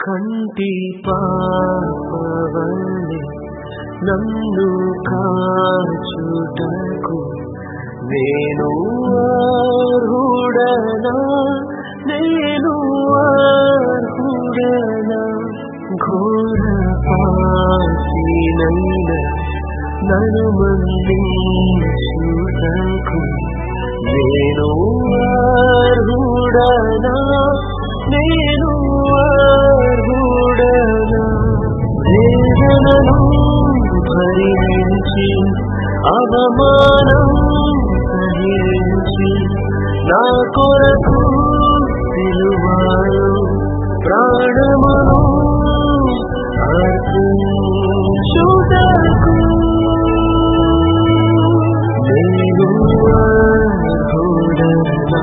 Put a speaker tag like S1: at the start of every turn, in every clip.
S1: కంటి పాపవలె నన్ను కాచుటకు నేను అర్హుడనా ఘోర పాపినైన నన్ను మన్నించుటకు నేను అర్హుడనా వేదనను భరించి అవమానం సహించి నా కొరకు సిలువలో ప్రాణమును అర్పించుటకు నేను అర్హుడనా.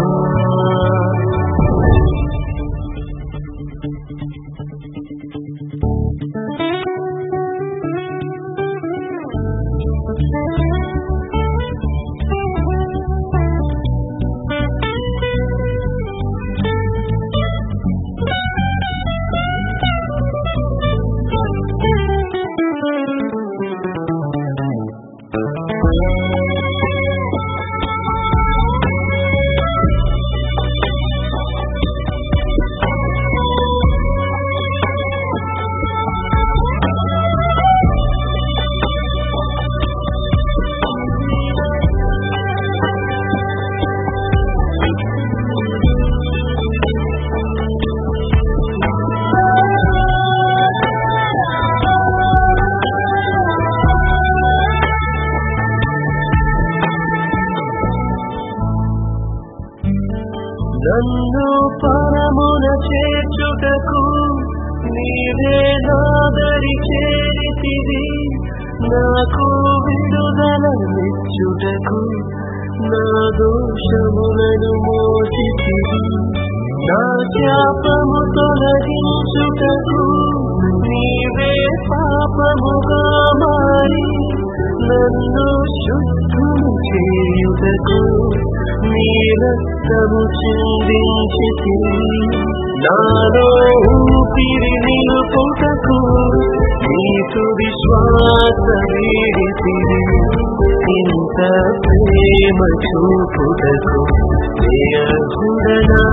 S1: నన్ను పరమున చేర్చుటకు నీవే నాదరి చేరితివి, నాకు విడుదలనిచ్చుటకు నా దోషములను మోసితివి, నా శాపము తొలగించుటకు నీవే పాపముగా మారి నన్ను శుద్ధము చేయుటకు నీ రక్తము చిందించితివి, నాలో ఊపిరి నిలుపుటకు నీ తుది శ్వాస వీడితివి, ఇంత ప్రేమ చూపుటకు అర్హుడనా.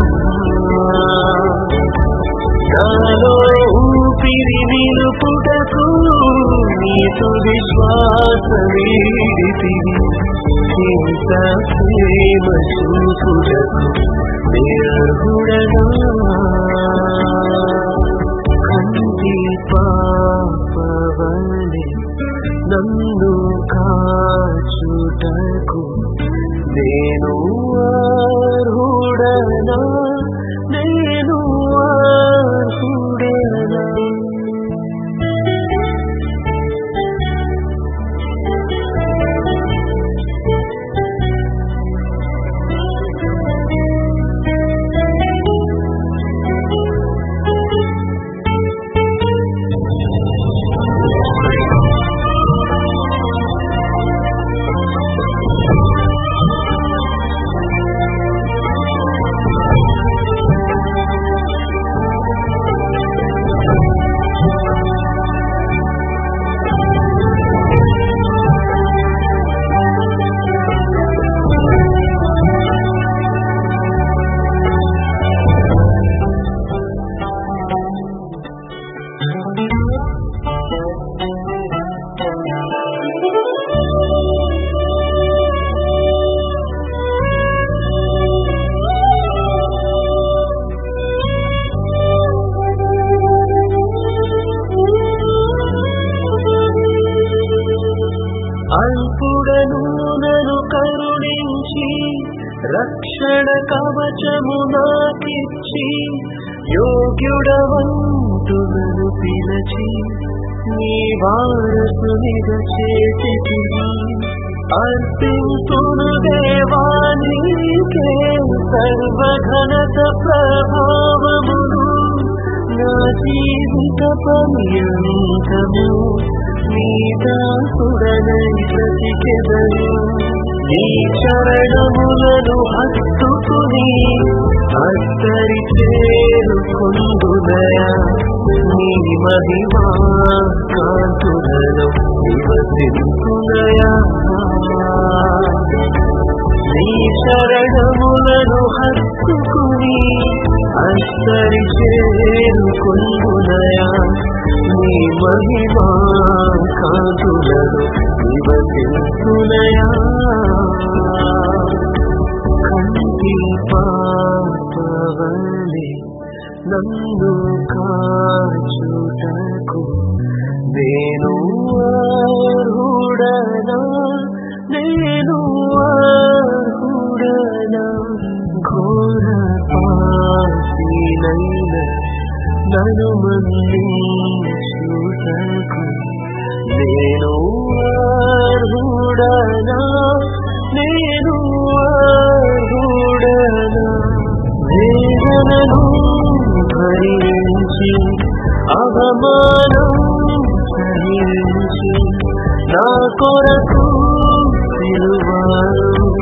S1: నాలో ఊపిరి నిలుపుటకు నీ తుది శ్వాస వీడితివి, ఇంత ప్రేమ చూపుటకు అర్హుడనా. కంటి పాపవలె నన్ను కాచుటకు నేను అర్హుడనా. అల్పుడను నన్ను కరుణించి రక్షణ కవచము నాకిచ్చి యోగ్యుడవంతు నన్ను పిలచి నీ వారసునిగా చేసితివి, అర్పింతును దేవా నీకే సర్వఘనత ప్రభావమును, నా జీవిత పర్యంతము నీ దాసుడనై బ్రతికెదను. నీ చరణములను హత్తుకుని అత్తరి చేరుకొందునయా, నీ మహిమా కాంతులలో నివసించునయా నీ శరణములను హత్తుకుని అస్తరి చేరుకొందునయా నీ మహిమా కాంతులలో నివసించునయా కంటి పాపవలె నన్ను కాచుటకు నేను అర్హుడనా ఘోర పాపినైన నన్ను మన్నించుటకు నేను అర్హుడనా వేదనను భరించి అవమానం సహించి నా కొరకు సిలువను